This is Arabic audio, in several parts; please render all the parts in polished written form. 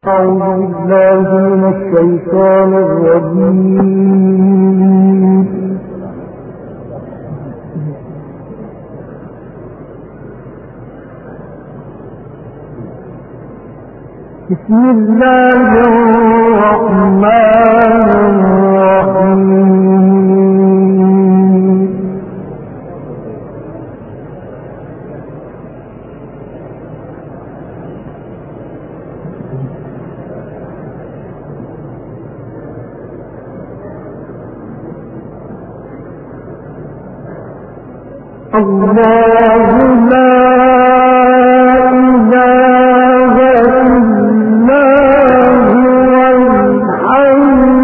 أعوذ بالله من الشيطان الرجيم. بسم الله الرحمن الرحيم. الله لا إله إلا هو الحي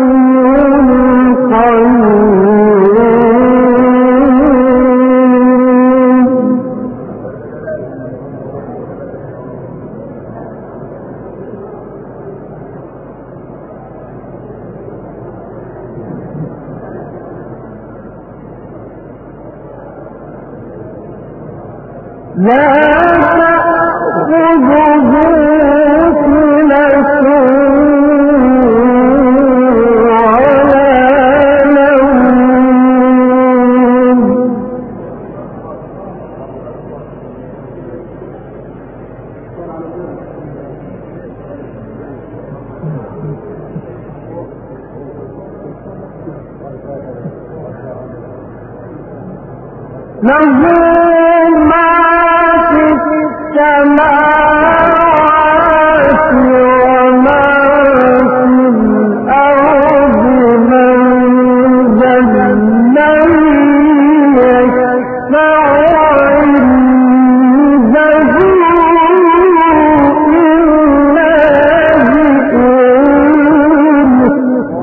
القيوم لا تأخذه سنة ولا نوم له ما في السماوات وما في الأرض من ذا الذي يشفع عنده إلا بإذنه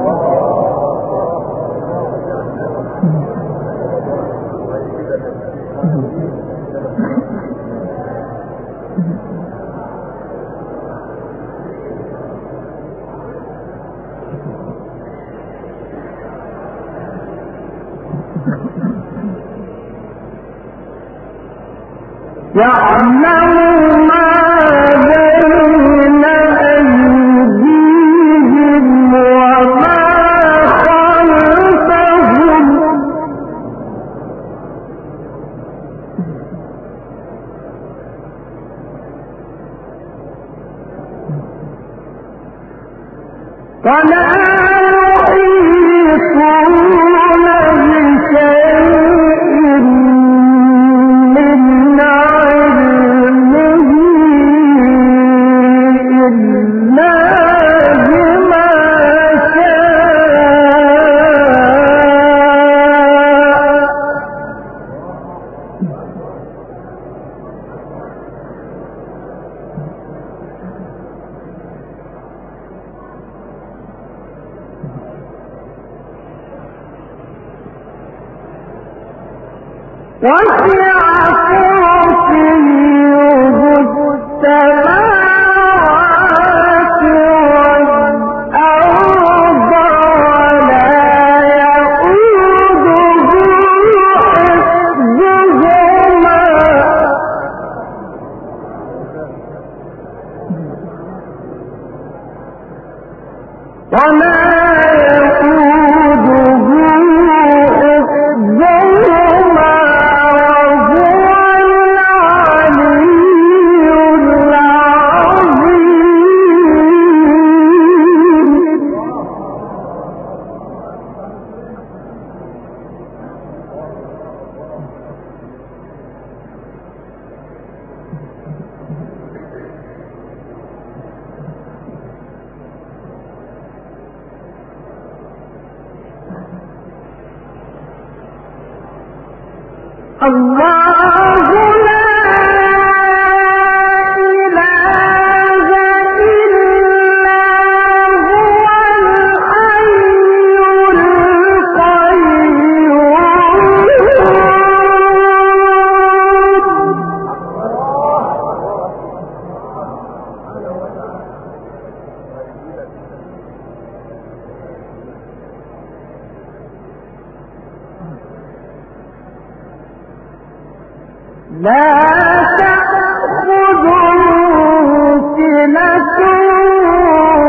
يعلم ما بين أيديهم وما خلفهم ولا يحيطون بشيء من علمه إلا بما وسع كرسيه السماوات والأرض ولا يئوده حفظهما الله لا إله إلا هو الحي لا تأخذه سنة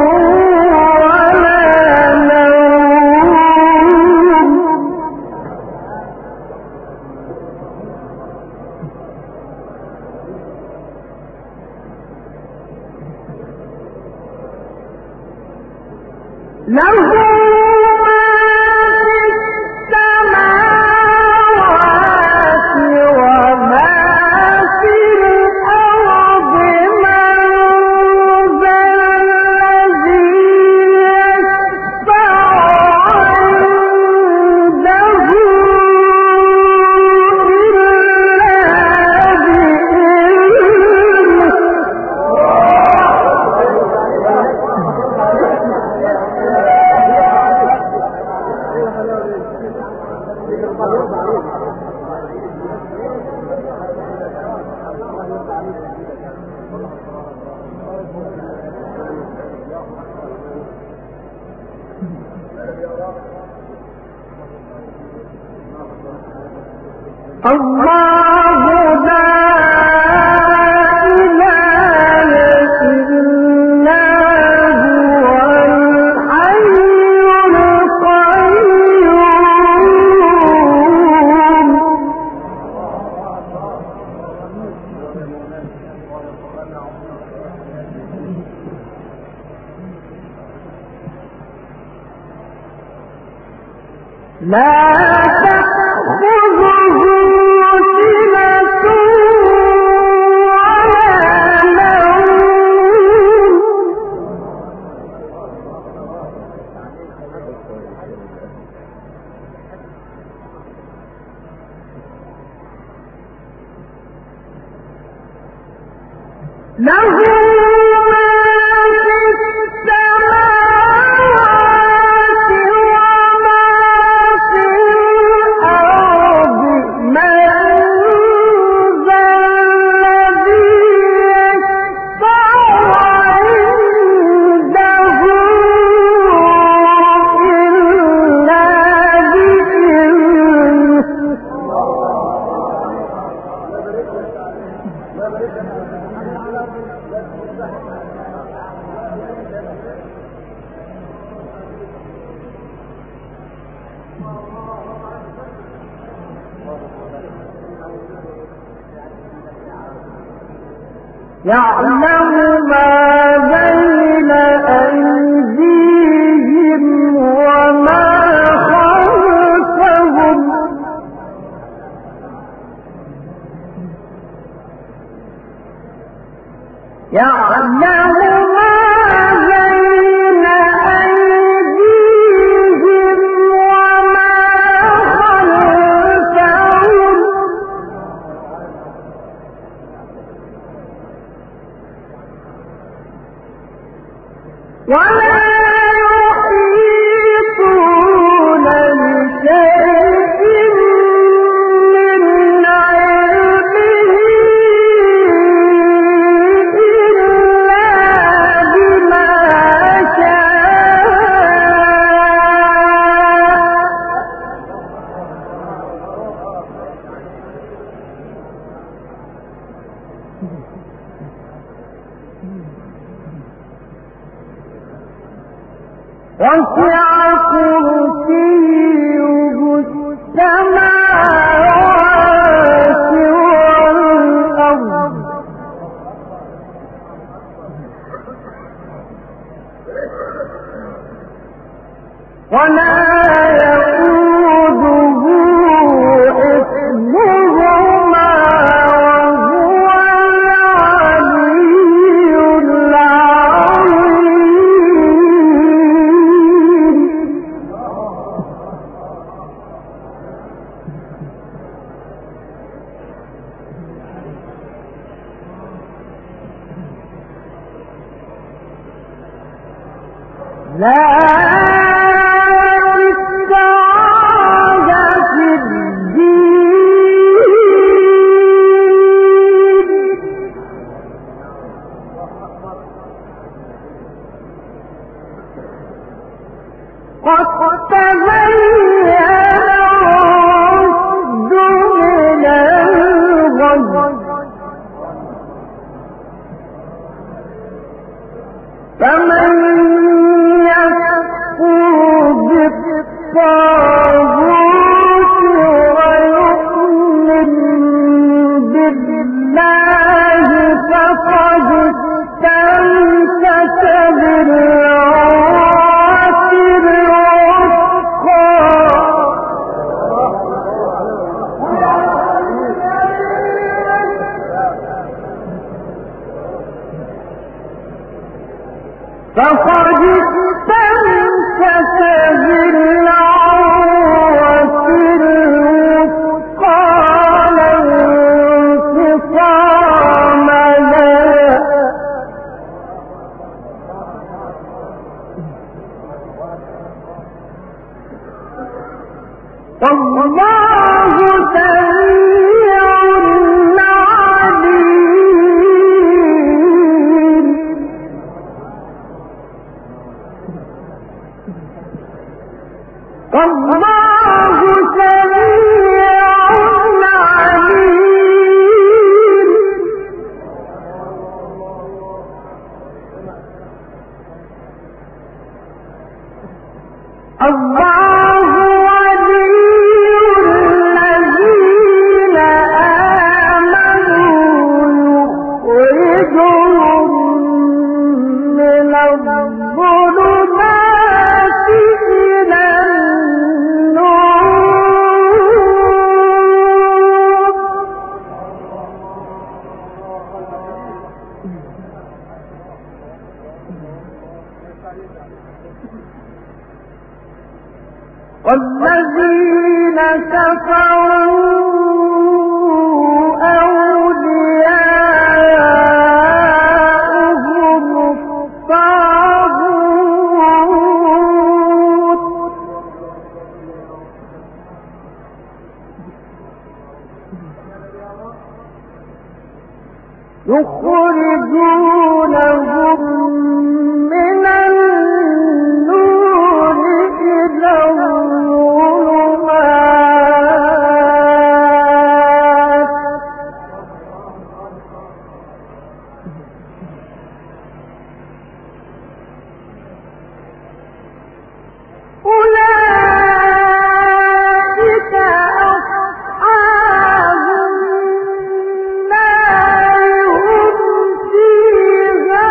يعلم ما بين أيديهم وما خلفهم يعلم ما بين أيديهم وما خلفهم ولا يحيطون بشيء من علمه إلا بما شاء وسع كرسيه السماوات والأرض ولا يئوده حفظهما وهو العلي العظيم لا إكراه في الدين قد تبين الرشد من الغي فمن يكفر بالطاغوت ويؤمن بالله فقد استمسك بالعروة فقد استمسك بالعروة الوثقى لا انفصام لها والله سميع عليم. والله سميع عليم. الله ولي الذين آمنوا يخرجهم من الظلمات إلى النور. والذين كفروا أولياؤهم الطاغوت يخرجونهم من النور إلى الظلمات. أولئك أصحاب النار هم فيها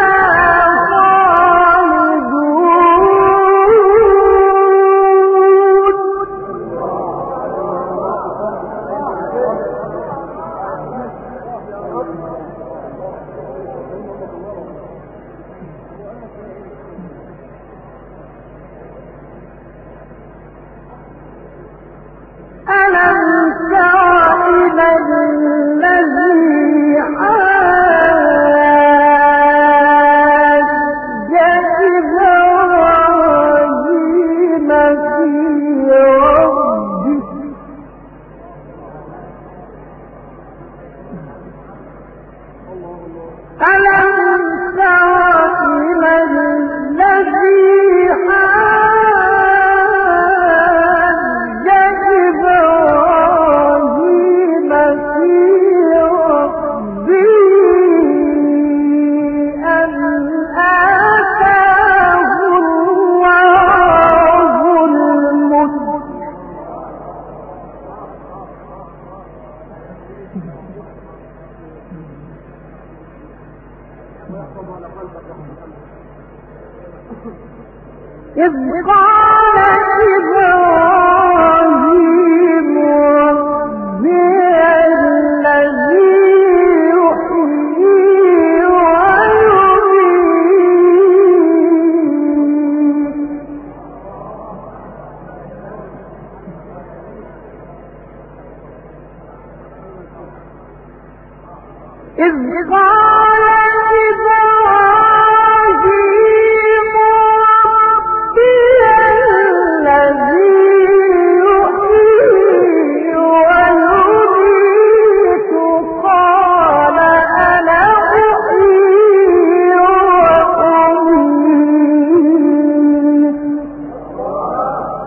ألم تر إلى الذي حاج إبراهيم في ربه ألم تر إلى الذي حاج إبراهيم في ربه أن آتاه الله الملك إذ قال إبراهيم ربي الذي يحيي ويميت إذ قال إبراهيم ربي الذي يحيي ويميت قال أنا أحيي وأميت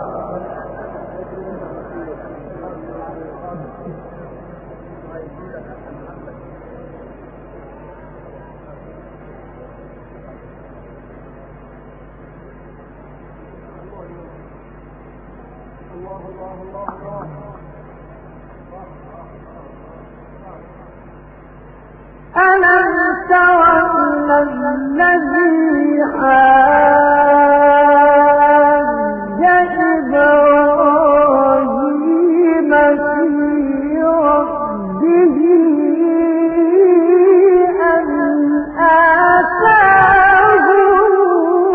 ألم تر إلى الذي حاج إبراهيم في ربه أن آتاه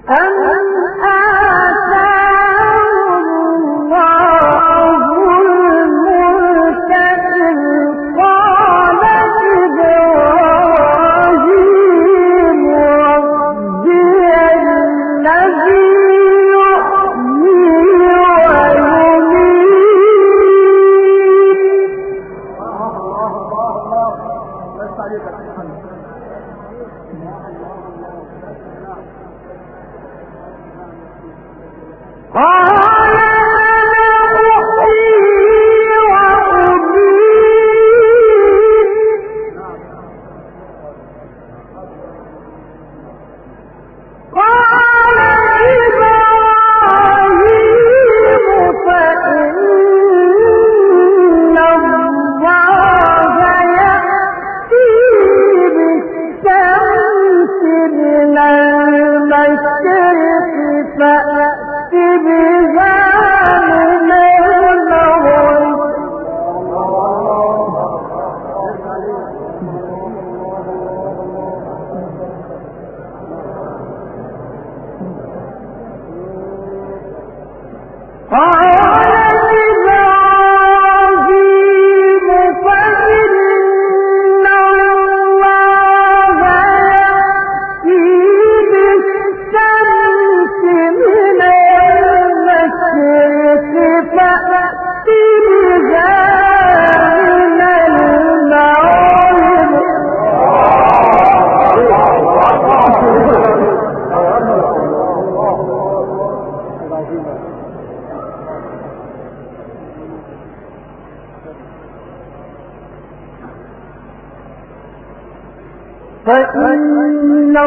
فإن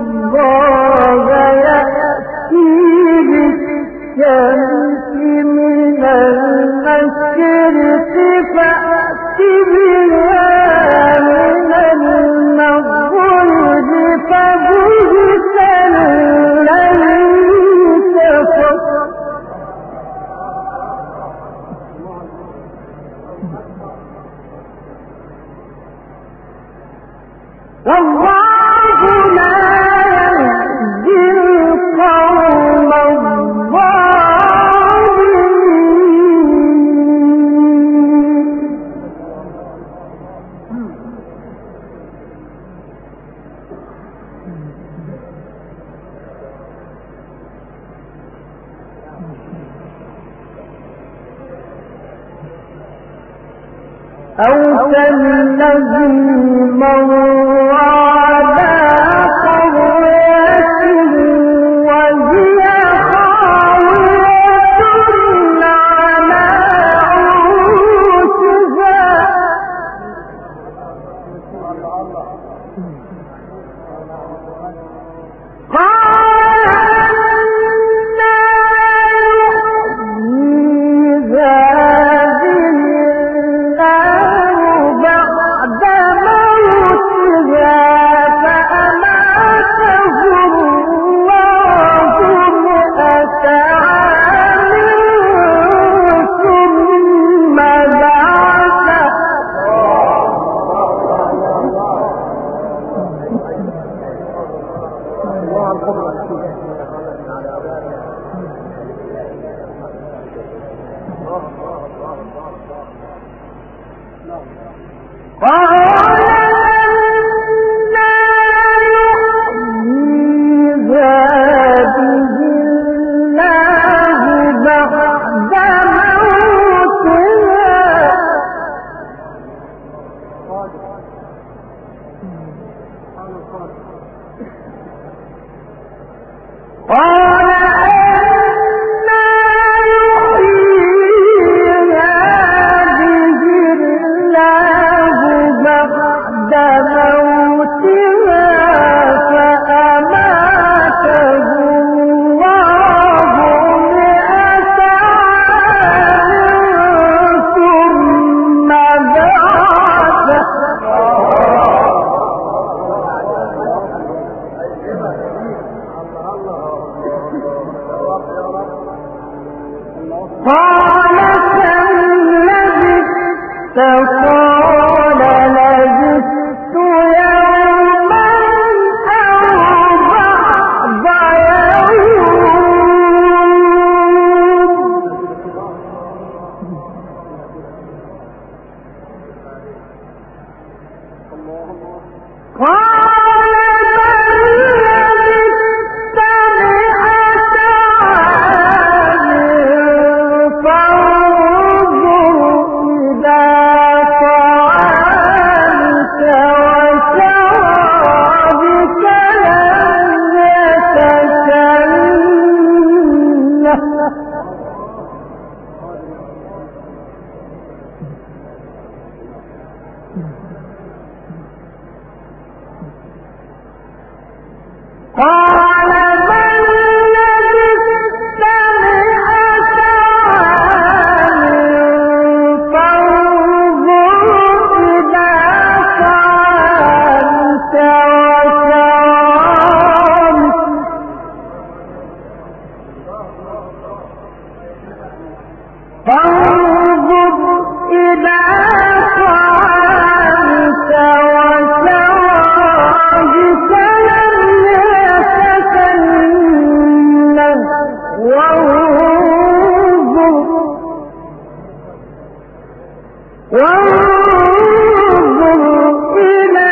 الله يأتي بالشمس من المشرق فأت بها من المغرب فبهت الذي كفر والله لا يهدي القوم الظالمين. أو كالذي مر على قرية وهي خاوية على عروشها قال أنى يحيي هذه الله بعد موتها فأماته الله 100 عام ثم بعثه قال أنى يحيي هذه الله بعد موتها قال أنى يحيي هذه الله بعد موتها فأماته الله 100 عام ثم بعثه قال كم لبثت قال لبثت يوما أو بعض يوم فانظر إلى طعامك وشرابك لم يتسنه وانظر إلى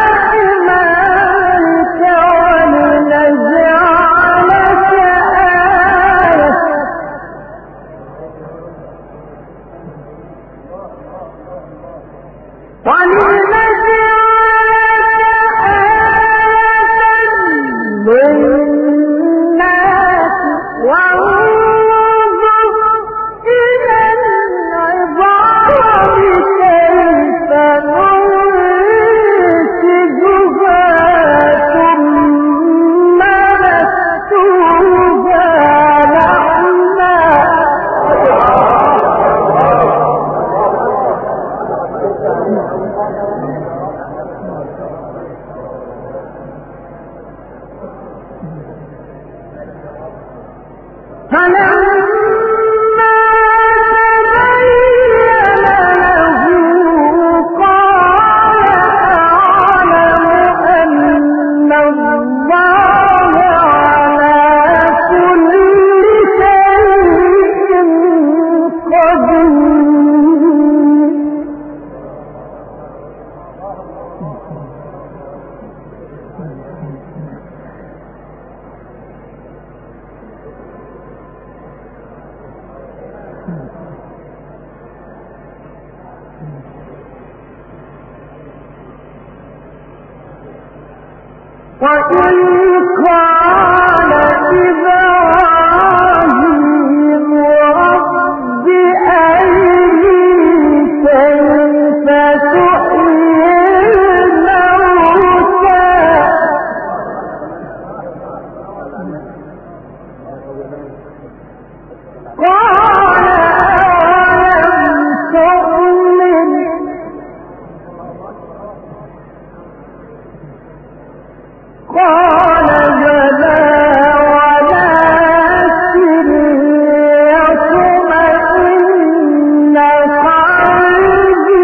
حمارك ولنجعلك آية للناس وانظر إلى العظام كيف ننشزها ثم نكسوها لحما فلما تبين له قال أعلم أن الله على كل شيء قدير. وإذ قال إبراهيم رب أرني كيف تحيي الموتى قال أولم تؤمن قال بلى ولكن ليطمئن قلبي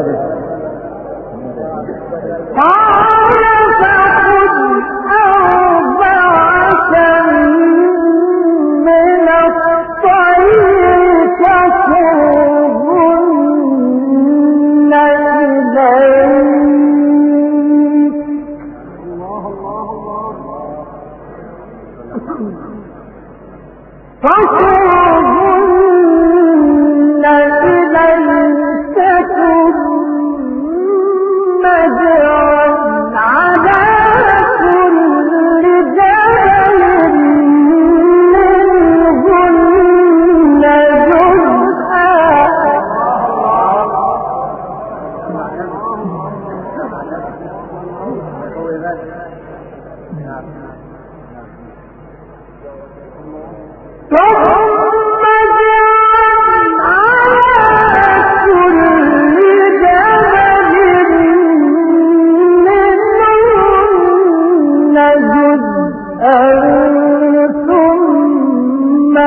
قال فخذ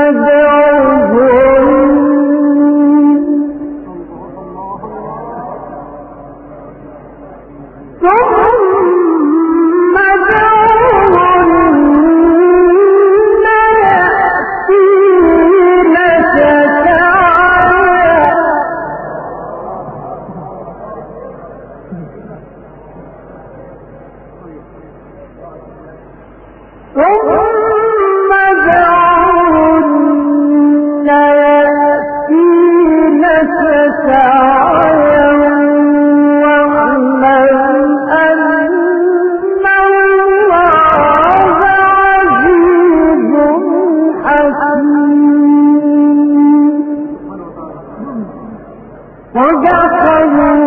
وجعلوا